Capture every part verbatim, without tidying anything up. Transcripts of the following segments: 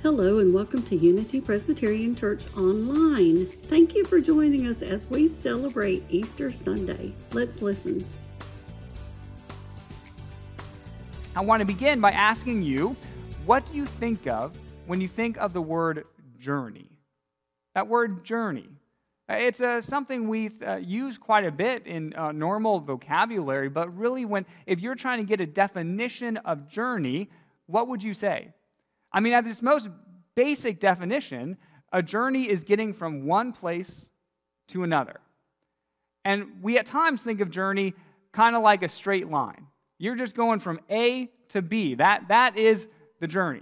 Hello and welcome to Unity Presbyterian Church Online. Thank you for joining us as we celebrate Easter Sunday. Let's listen. I want to begin by asking you, what do you think of when you think of the word journey? That word journey. It's uh, something we uh, use quite a bit in uh, normal vocabulary, but really when if you're trying to get a definition of journey, what would you say? I mean, at its most basic definition, a journey is getting from one place to another. And we at times think of journey kind of like a straight line. You're just going from A to B. That, that is the journey.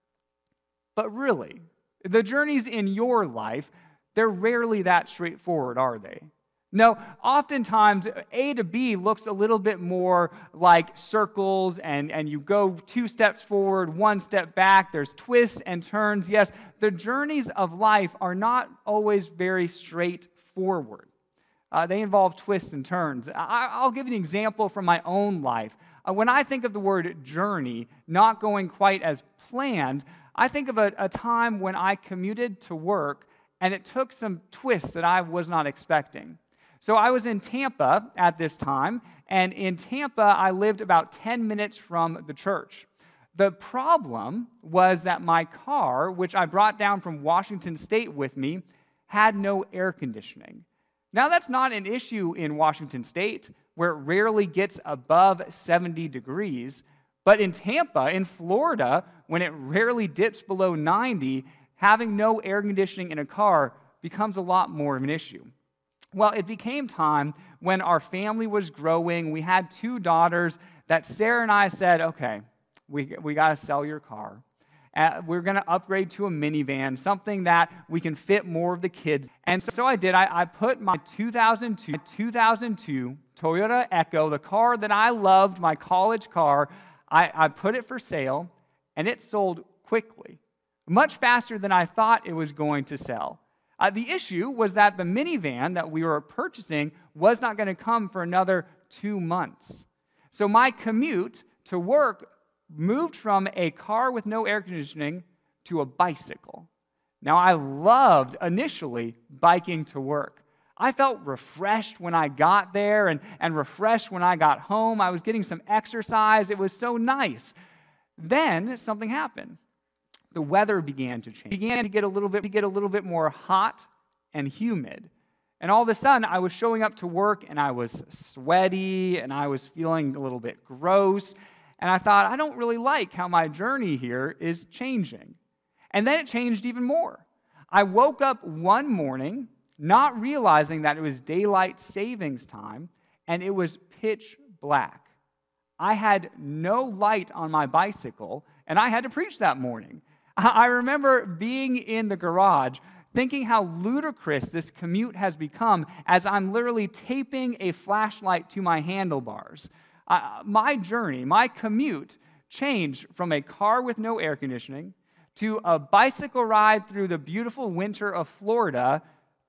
But really, the journeys in your life, they're rarely that straightforward, are they? No, oftentimes A to B looks a little bit more like circles, and, and you go two steps forward, one step back. There's twists and turns. Yes, the journeys of life are not always very straightforward. Uh, they involve twists and turns. I, I'll give you an example from my own life. Uh, when I think of the word journey not going quite as planned, I think of a, a time when I commuted to work, and it took some twists that I was not expecting. So I was in Tampa at this time, and in Tampa, I lived about ten minutes from the church. The problem was that my car, which I brought down from Washington State with me, had no air conditioning. Now, that's not an issue in Washington State, where it rarely gets above seventy degrees, but in Tampa, in Florida, when it rarely dips below ninety, having no air conditioning in a car becomes a lot more of an issue. Well, it became time when our family was growing. We had two daughters that Sarah and I said, okay, we, we got to sell your car. Uh, we're going to upgrade to a minivan, something that we can fit more of the kids. And so, so I did. I, I put my two thousand two, two thousand two Toyota Echo, the car that I loved, my college car, I, I put it for sale, and it sold quickly, much faster than I thought it was going to sell. Uh, the issue was that the minivan that we were purchasing was not going to come for another two months. So my commute to work moved from a car with no air conditioning to a bicycle. Now, I loved initially biking to work. I felt refreshed when I got there and, and refreshed when I got home. I was getting some exercise. It was so nice. Then something happened. The weather began to change. It began to get a little bit to get a little bit more hot and humid. And all of a sudden, I was showing up to work, and I was sweaty, and I was feeling a little bit gross. And I thought, I don't really like how my journey here is changing. And then it changed even more. I woke up one morning not realizing that it was daylight savings time, and it was pitch black. I had no light on my bicycle, and I had to preach that morning. I remember being in the garage thinking how ludicrous this commute has become as I'm literally taping a flashlight to my handlebars. Uh, my journey, my commute changed from a car with no air conditioning to a bicycle ride through the beautiful winter of Florida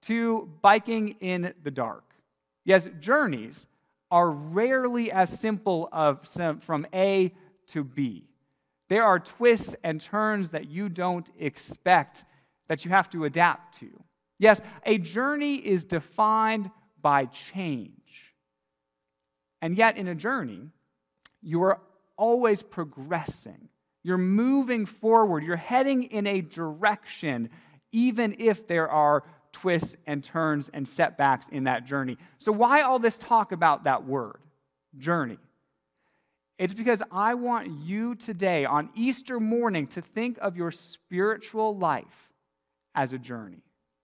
to biking in the dark. Yes, journeys are rarely as simple of from A to B. There are twists and turns that you don't expect that you have to adapt to. Yes, a journey is defined by change. And yet in a journey, you are always progressing. You're moving forward. You're heading in a direction, even if there are twists and turns and setbacks in that journey. So why all this talk about that word, journey? It's because I want you today, on Easter morning, to think of your spiritual life as a journey.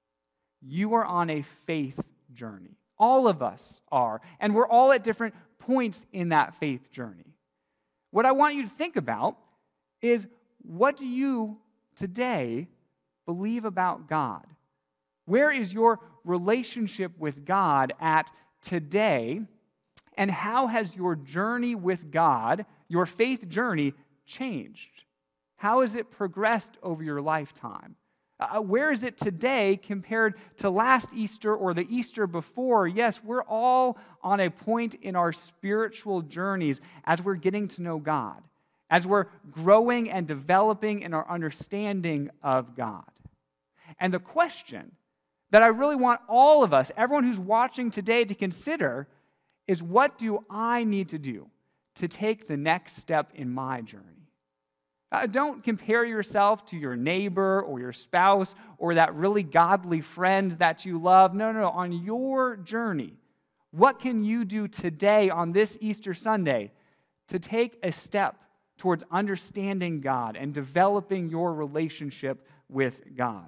You are on a faith journey. All of us are. And we're all at different points in that faith journey. What I want you to think about is, what do you today believe about God? Where is your relationship with God at today? And how has your journey with God, your faith journey, changed? How has it progressed over your lifetime? Uh, where is it today compared to last Easter or the Easter before? Yes, we're all on a point in our spiritual journeys as we're getting to know God. as we're growing and developing in our understanding of God. And the question that I really want all of us, everyone who's watching today, to consider is, what do I need to do to take the next step in my journey? Uh, don't compare yourself to your neighbor or your spouse or that really godly friend that you love. No, no, no. On your journey, what can you do today on this Easter Sunday to take a step towards understanding God and developing your relationship with God?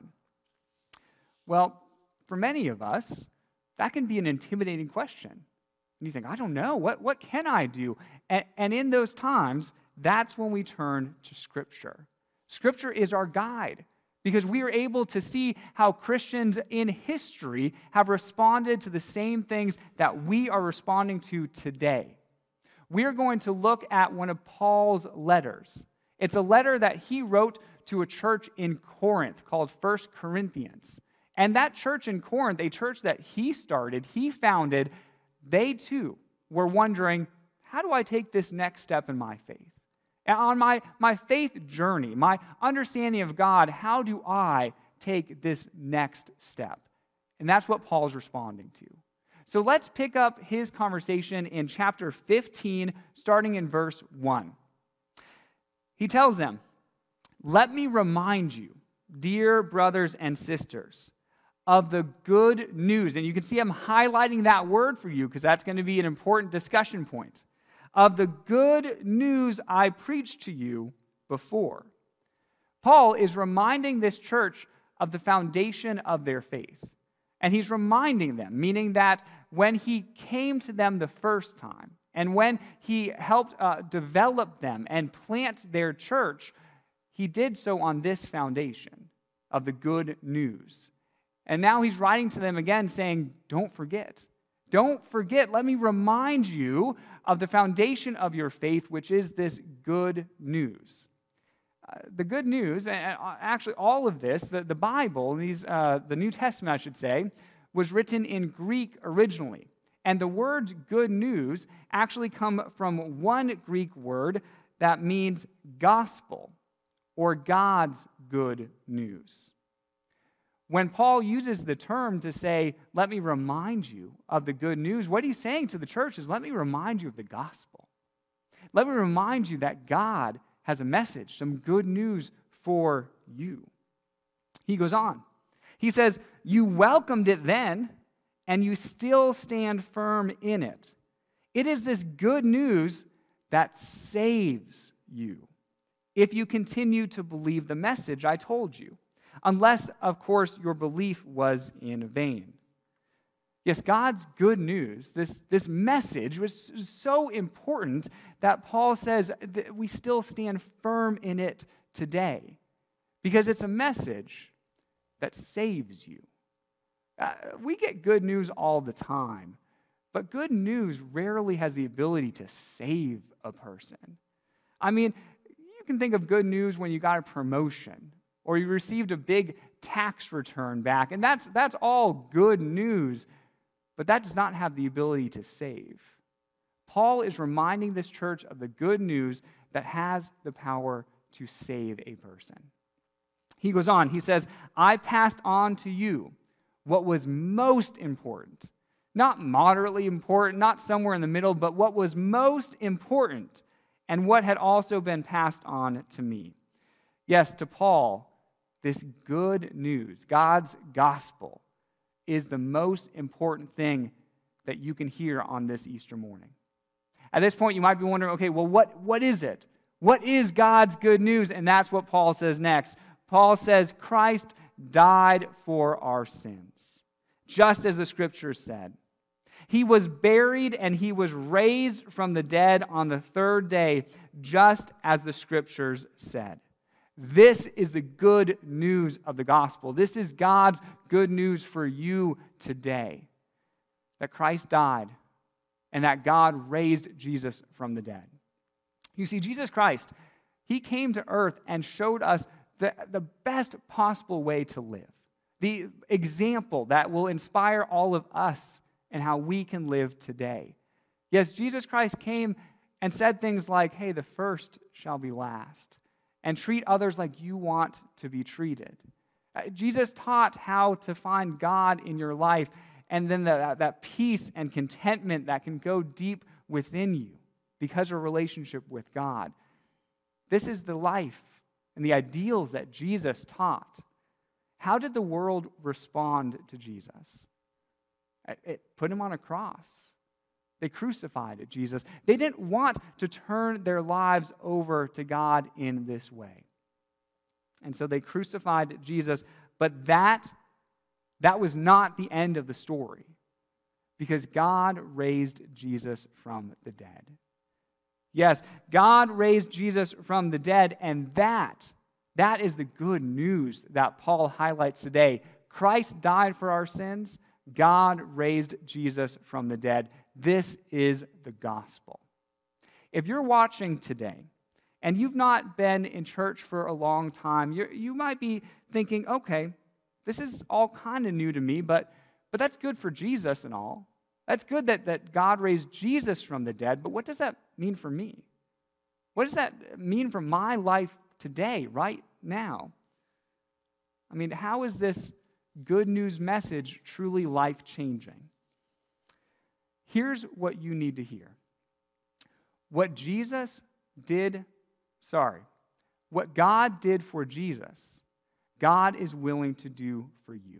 Well, for many of us, that can be an intimidating question. And you think, I don't know, what, what can I do? And, and in those times, that's when we turn to Scripture. Scripture is our guide because we are able to see how Christians in history have responded to the same things that we are responding to today. We are going to look at one of Paul's letters. It's a letter that he wrote to a church in Corinth called First Corinthians. And that church in Corinth, a church that he started, he founded, they too were wondering, how do I take this next step in my faith? And on my, my faith journey, my understanding of God, how do I take this next step? And that's what Paul's responding to. So let's pick up his conversation in chapter fifteen, starting in verse one. He tells them, "Let me remind you, dear brothers and sisters, of the good news." And you can see I'm highlighting that word for you because that's going to be an important discussion point. "Of the good news I preached to you before." Paul is reminding this church of the foundation of their faith. And he's reminding them, meaning that when he came to them the first time, and when he helped uh, develop them and plant their church, he did so on this foundation of the good news. And now he's writing to them again saying, don't forget. Don't forget. Let me remind you of the foundation of your faith, which is this good news. Uh, the good news, and actually all of this, the, the Bible, these, uh, the New Testament, I should say, was written in Greek originally. And the words good news actually come from one Greek word that means gospel, or God's good news. When Paul uses the term to say, let me remind you of the good news, what he's saying to the church is, let me remind you of the gospel. Let me remind you that God has a message, some good news for you. He goes on. He says, you welcomed it then, and you still stand firm in it. It is this good news that saves you if you continue to believe the message I told you. Unless, of course, your belief was in vain. Yes, God's good news, this, this message was so important that Paul says that we still stand firm in it today because it's a message that saves you. Uh, we get good news all the time, but good news rarely has the ability to save a person. I mean, you can think of good news when you got a promotion or you received a big tax return back, and that's, that's all good news, but that does not have the ability to save. Paul is reminding this church of the good news that has the power to save a person. He goes on, he says, I passed on to you what was most important, not moderately important, not somewhere in the middle, but what was most important and what had also been passed on to me. Yes, to Paul, this good news, God's gospel, is the most important thing that you can hear on this Easter morning. At this point, you might be wondering, okay, well, what, what is it? What is God's good news? And that's what Paul says next. Paul says, Christ died for our sins, just as the Scriptures said. He was buried and he was raised from the dead on the third day, just as the Scriptures said. This is the good news of the gospel. This is God's good news for you today. That Christ died and that God raised Jesus from the dead. You see, Jesus Christ, he came to earth and showed us the, the best possible way to live. The example that will inspire all of us and how we can live today. Yes, Jesus Christ came and said things like, hey, the first shall be last, and treat others like you want to be treated. Uh, Jesus taught how to find God in your life, and then the, that peace and contentment that can go deep within you because of a relationship with God. This is the life and the ideals that Jesus taught. How did the world respond to Jesus? It put him on a cross. They crucified Jesus. They didn't want to turn their lives over to God in this way. And so they crucified Jesus, but that, that was not the end of the story, because God raised Jesus from the dead. Yes, God raised Jesus from the dead, and that, that is the good news that Paul highlights today. Christ died for our sins. God raised Jesus from the dead. This is the gospel. If you're watching today and you've not been in church for a long time, you you might be thinking, okay, this is all kind of new to me, but, but that's good for Jesus and all. That's good that, that God raised Jesus from the dead, but what does that mean for me? What does that mean for my life today, right now? I mean, how is this good news message truly life-changing? Here's what you need to hear. What Jesus did, sorry, what God did for Jesus, God is willing to do for you.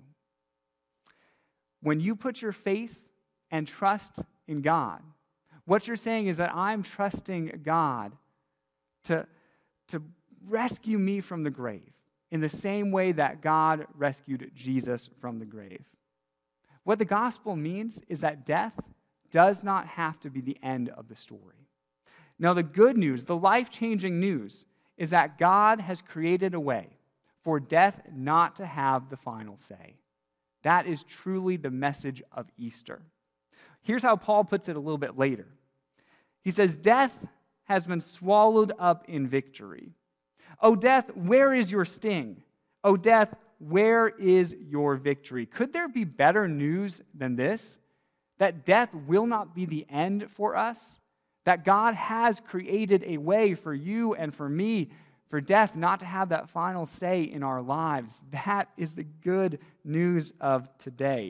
When you put your faith and trust in God, what you're saying is that I'm trusting God to, to rescue me from the grave in the same way that God rescued Jesus from the grave. What the gospel means is that death does not have to be the end of the story. Now, the good news, the life-changing news, is that God has created a way for death not to have the final say. That is truly the message of Easter. Here's how Paul puts it a little bit later. He says, death has been swallowed up in victory. O death, where is your sting? O death, where is your victory? Could there be better news than this? That death will not be the end for us? That God has created a way for you and for me, for death not to have that final say in our lives. That is the good news of today.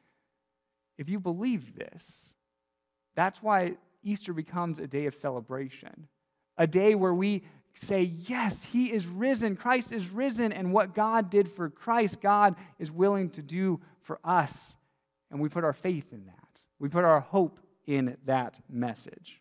If you believe this, that's why Easter becomes a day of celebration, a day where we say, yes, he is risen, Christ is risen, and what God did for Christ, God is willing to do for us. And we put our faith in that. We put our hope in that message.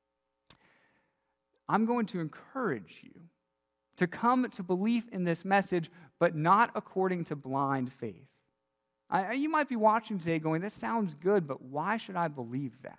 I'm going to encourage you to come to belief in this message, but not according to blind faith. I, you might be watching today going, this sounds good, but why should I believe that?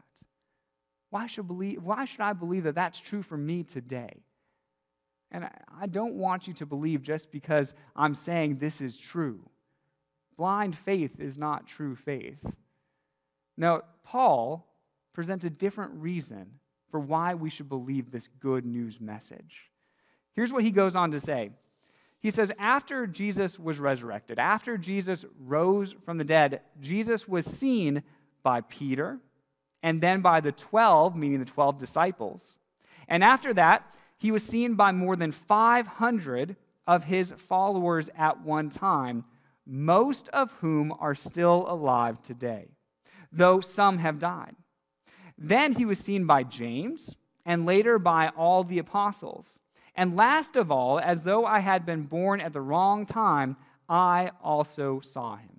Why should, believe, why should I believe that that's true for me today? And I, I don't want you to believe just because I'm saying this is true. Blind faith is not true faith. Now, Paul presents a different reason for why we should believe this good news message. Here's what he goes on to say. He says, after Jesus was resurrected, after Jesus rose from the dead, Jesus was seen by Peter and then by the twelve, meaning the twelve disciples. And after that, he was seen by more than five hundred of his followers at one time, most of whom are still alive today, though some have died. Then he was seen by James, and later by all the apostles. And last of all, as though I had been born at the wrong time, I also saw him.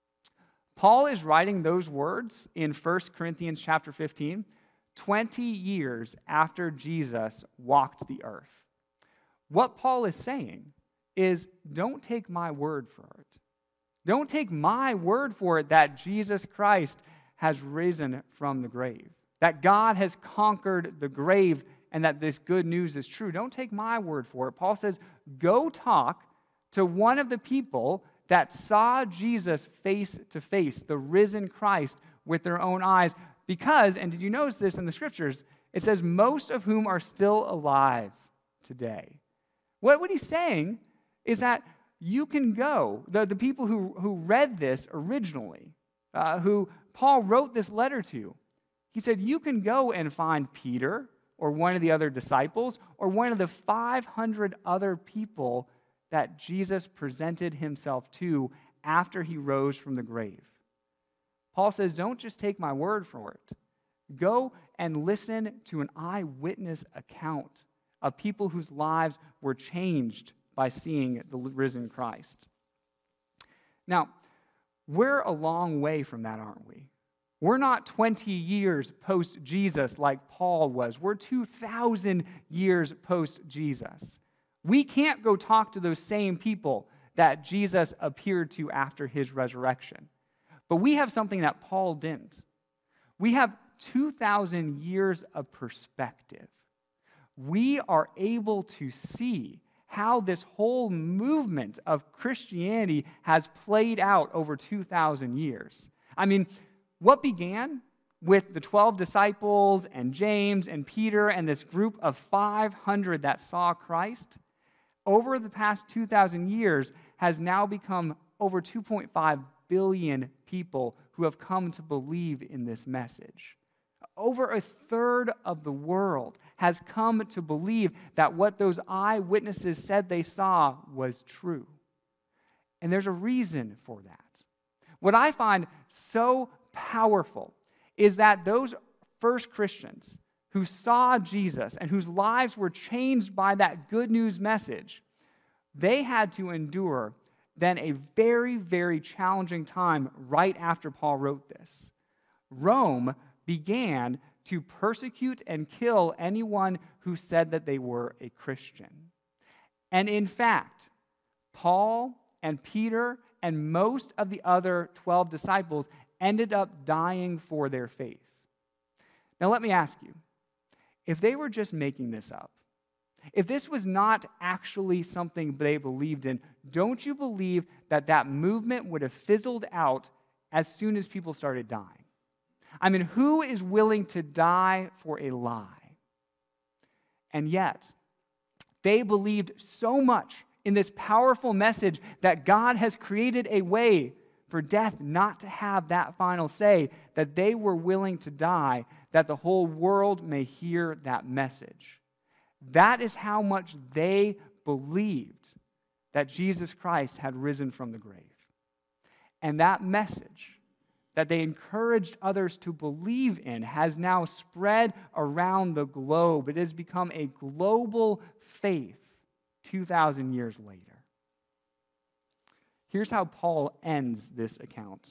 Paul is writing those words in First Corinthians chapter fifteen, twenty years after Jesus walked the earth. What Paul is saying is, don't take my word for it. Don't take my word for it that Jesus Christ has risen from the grave, that God has conquered the grave, and that this good news is true. Don't take my word for it. Paul says, go talk to one of the people that saw Jesus face to face, the risen Christ, with their own eyes. Because, and did you notice this in the scriptures? It says, most of whom are still alive today. What, what he's saying is that you can go, the, the people who, who read this originally, uh, who Paul wrote this letter to, he said, you can go and find Peter, or one of the other disciples or one of the five hundred other people that Jesus presented himself to after he rose from the grave. Paul says, don't just take my word for it. Go and listen to an eyewitness account of people whose lives were changed by seeing the risen Christ. Now, we're a long way from that, aren't we? We're not twenty years post-Jesus like Paul was. We're two thousand years post-Jesus. We can't go talk to those same people that Jesus appeared to after his resurrection. But we have something that Paul didn't. We have two thousand years of perspective. We are able to see how this whole movement of Christianity has played out over two thousand years. I mean, what began with the twelve disciples and James and Peter and this group of five hundred that saw Christ, over the past two thousand years has now become over two point five billion people who have come to believe in this message. Over a third of the world has come to believe that what those eyewitnesses said they saw was true. And there's a reason for that. What I find so powerful is that those first Christians who saw Jesus and whose lives were changed by that good news message, they had to endure then a very, very challenging time right after Paul wrote this. Rome began to persecute and kill anyone who said that they were a Christian. And in fact, Paul and Peter and most of the other twelve disciples ended up dying for their faith. Now let me ask you, if they were just making this up, if this was not actually something they believed in, don't you believe that that movement would have fizzled out as soon as people started dying? I mean, who is willing to die for a lie? And yet, they believed so much in this powerful message that God has created a way for death not to have that final say, that they were willing to die, that the whole world may hear that message. That is how much they believed that Jesus Christ had risen from the grave. And that message that they encouraged others to believe in has now spread around the globe. It has become a global faith two thousand years later. Here's how Paul ends this account.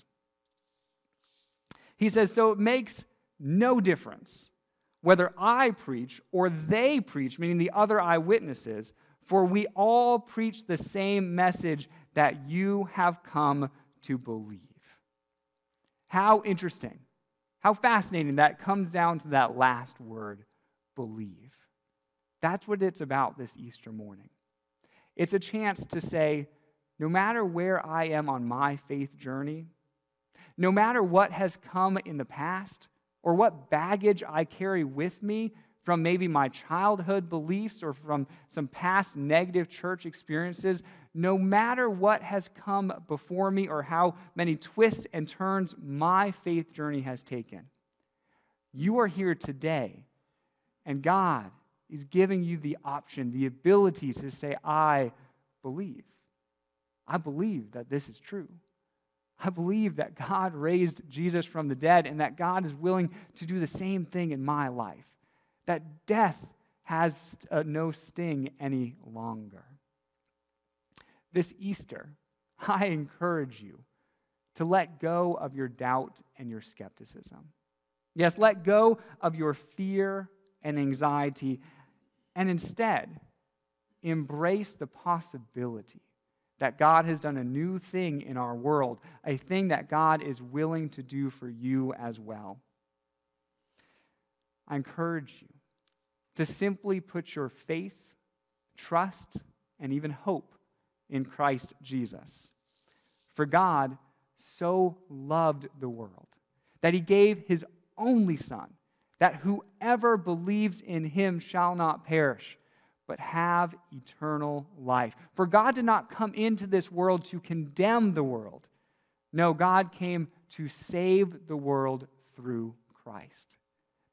He says, so it makes no difference whether I preach or they preach, meaning the other eyewitnesses, for we all preach the same message that you have come to believe. How interesting, how fascinating that comes down to that last word, believe. That's what it's about this Easter morning. It's a chance to say, no matter where I am on my faith journey, no matter what has come in the past, or what baggage I carry with me from maybe my childhood beliefs or from some past negative church experiences, no matter what has come before me or how many twists and turns my faith journey has taken, you are here today, and God is giving you the option, the ability to say, I believe. I believe that this is true. I believe that God raised Jesus from the dead and that God is willing to do the same thing in my life. That death has uh, no sting any longer. This Easter, I encourage you to let go of your doubt and your skepticism. Yes, let go of your fear and anxiety and instead embrace the possibility that God has done a new thing in our world, a thing that God is willing to do for you as well. I encourage you to simply put your faith, trust, and even hope in Christ Jesus. For God so loved the world that he gave his only Son, that whoever believes in him shall not perish, but have eternal life. For God did not come into this world to condemn the world. No, God came to save the world through Christ.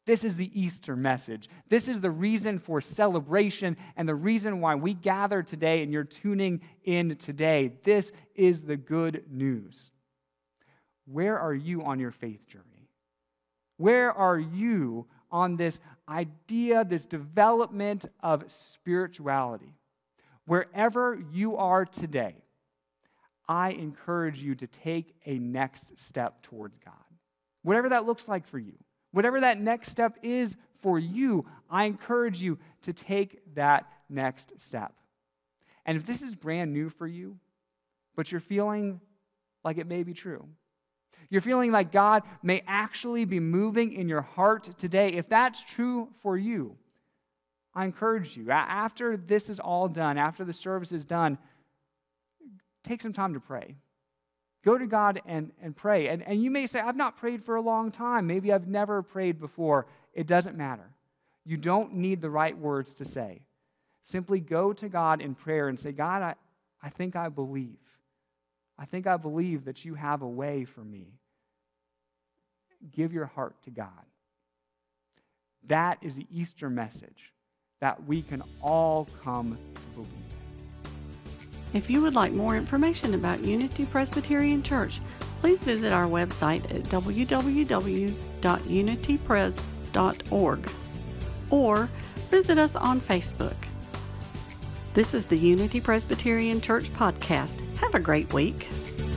This is the Easter message. This is the reason for celebration and the reason why we gather today and you're tuning in today. This is the good news. Where are you on your faith journey? Where are you on this idea, this development of spirituality? Wherever you are today, I encourage you to take a next step towards God. Whatever that looks like for you, whatever that next step is for you, I encourage you to take that next step. And if this is brand new for you, but you're feeling like it may be true, you're feeling like God may actually be moving in your heart today, if that's true for you, I encourage you, after this is all done, after the service is done, take some time to pray. Go to God and, and pray. And, and you may say, I've not prayed for a long time. Maybe I've never prayed before. It doesn't matter. You don't need the right words to say. Simply go to God in prayer and say, God, I, I think I believe. I think I believe that you have a way for me. Give your heart to God. That is the Easter message that we can all come to believe. If you would like more information about Unity Presbyterian Church, please visit our website at w w w dot unity pres dot org or visit us on Facebook. This is the Unity Presbyterian Church podcast. Have a great week.